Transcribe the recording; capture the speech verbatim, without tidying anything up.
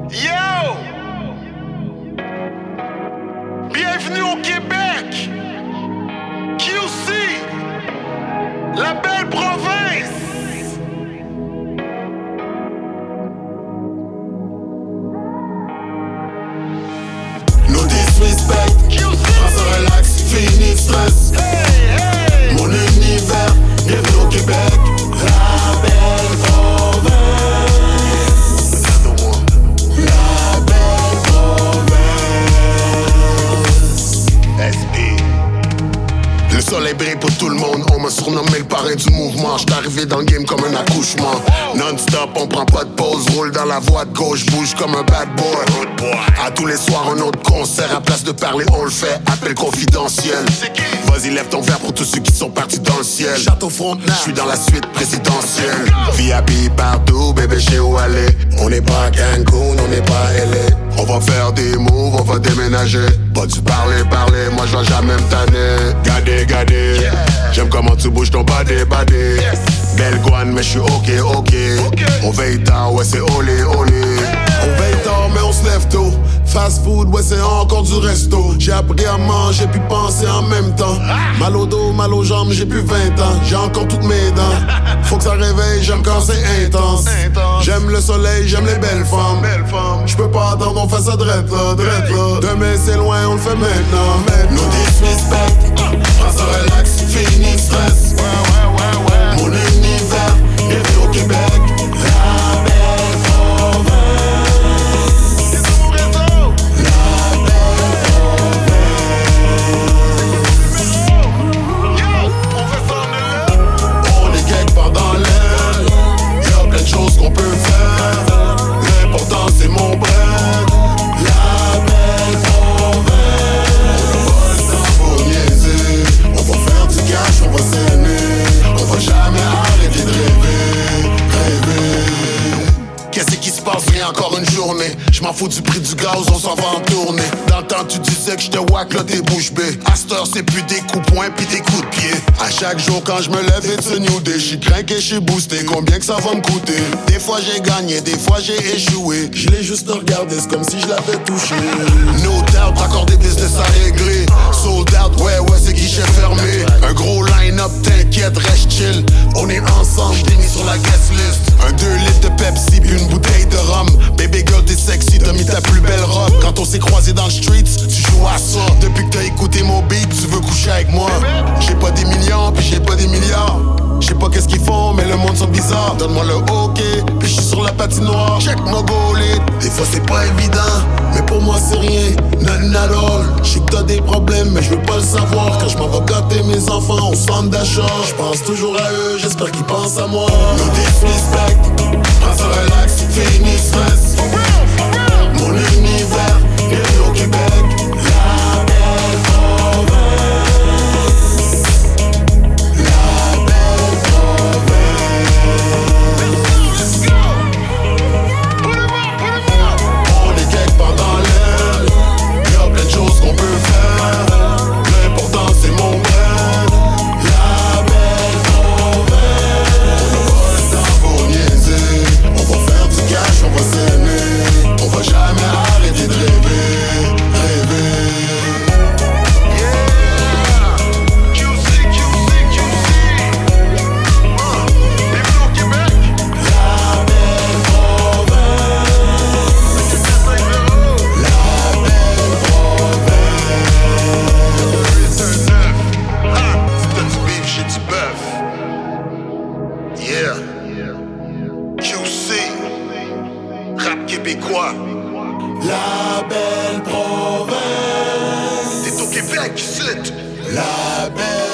Yo! Bienvenue au Québec! Q C! La belle province! No disrespect, prends ça relax, fini stress. Hey, hey! Mon univers, bienvenue au Québec. La belle province. La belle province. S P. Le soleil brille pour tout le monde, on m'a surnommé le parrain du mouvement. J'suis arrivé dans le game comme un accouchement. Non-stop, on prend pas de pause, roule dans la voie de gauche, bouge comme un bad boy. À tous les soirs, un autre concert, à place de parler, on le fait, appel confidentiel. Vas-y, lève ton verre pour tous ceux qui sont partis dans le ciel. Château Frontenac, j'suis dans la suite présidentielle. V I P partout, bébé, chez où aller. On n'est pas à Cancun, on n'est pas à L A. On va faire des moves, on va déménager. Pas du parler, parler, moi je vais jamais me tanner. Gadé, gadé, yeah. J'aime comment tu bouges ton badé, badé. Yes. Belle guane, mais je suis ok, ok, okay. On veille tard, ouais c'est olé, olé. Yeah. On veille tard, mais on se lève tôt. Fast food, ouais c'est encore du resto. J'ai appris à manger puis penser en même temps. ah. Mal au dos, mal aux jambes, j'ai plus vingt ans. J'ai encore toutes mes dents. Faut que ça réveille, j'aime quand c'est intense. intense. J'aime le soleil, j'aime les belles femmes. Belle femme. J'peux pas attendre, on fait ça drette là, drette là. Demain c'est loin, on le fait maintenant, maintenant. No disrespect, prends ça relax, fini stress. Ouais, ouais, ouais, ouais. Mon univers, bienvenue au Québec. La belle province. C'est mon réseau. La belle province. Yo! On fait ça en l'air. On est quelque part dans l'air. Y'a plein de choses qu'on peut faire. L'important c'est mon bread. La belle province. On va le temps pour niaiser. On va faire du cash, on va s'aimer. On va jamais arrêter de rêver. Rêver. Qu'est-ce qui se passe? Rien, encore une journée. J'm'en fous du prix du gaz, on s'en va en tournée. Dans le temps tu disais que j'étais wack, là t'es bouche bée. À cette heure c'est plus des coups points pis des coups de pied. À chaque jour quand j'me lève it's a new day. J'suis craqué, j'suis boosté, combien que ça va me coûter? Des fois j'ai gagné, des fois j'ai échoué. J'l'ai juste regardé, c'est comme si je l'avais touché. No doubt, encore des business à régler. Sold out, ouais ouais c'est guichet fermé. Un gros line-up, t'inquiète, reste chill. On est ensemble, j't'ai mis sur la guest list. Un deux litres de Pepsi puis une bouteille de rhum. Baby girl t'es sexy, t'as mis ta plus belle robe. Quand on s'est croisés dans le streets, tu joues à ça. Depuis que t'as écouté mon beat, tu veux coucher avec moi. J'ai pas des millions puis j'ai pas des milliards. J'sais pas qu'est-ce qu'ils font, mais le monde sont bizarres. Donne-moi le hockey, puis j'suis sur la patinoire. Check my goal it. Des fois c'est pas évident, mais pour moi c'est rien. Nothing at all. J'sais que t'as des problèmes, mais je veux pas le savoir. Quand j'm'en vais gâter mes enfants au centre d'achat, j'pense toujours à eux, j'espère qu'ils pensent à moi. No disrespect, prends ça relax, fini stress. Mon univers, bienvenue au Québec. La belle province. La belle province. Let's go! Put him up, put him up! On est quelque part dans l'air. Y'a plein de choses qu'on peut faire. L'important c'est mon bread. La belle province. On n'a pas le temps pour niaiser. On va faire du cash, on va s'aimer. On va jamais arrêter de rêver. Rêver. Yeah! Q C, Q C, Q C! Uh, bienvenue au Québec! La belle province. C'est ça, c'est le haut! La belle province. C'est un neuf. Ah! C'est du beef, j'ai du bœuf. Yeah! Q C! Rap québécois! La belle province. T'es au Québec, ici! La belle